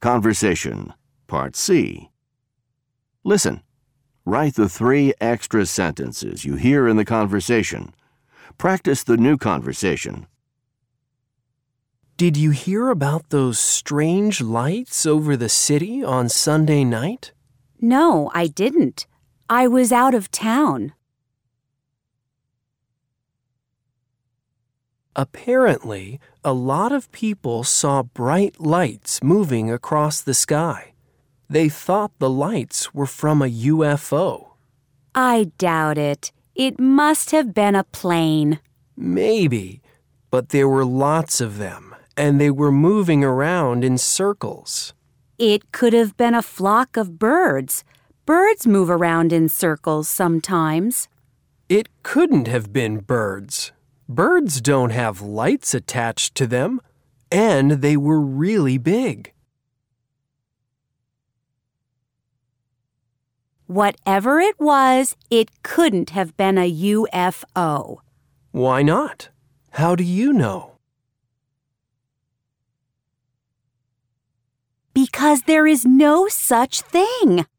Conversation, Part C. Listen. Write the 3 extra sentences you hear in the conversation. Practice the new conversation. Did you hear about those strange lights over the city on Sunday night? No, I didn't. I was out of town. Apparently, a lot of people saw bright lights moving across the sky. They thought the lights were from a UFO. I doubt it. It must have been a plane. Maybe, but there were lots of them, and they were moving around in circles. It could have been a flock of birds. Birds move around in circles sometimes. It couldn't have been birds. Birds don't have lights attached to them, and they were really big. Whatever it was, it couldn't have been a UFO. Why not? How do you know? Because there is no such thing.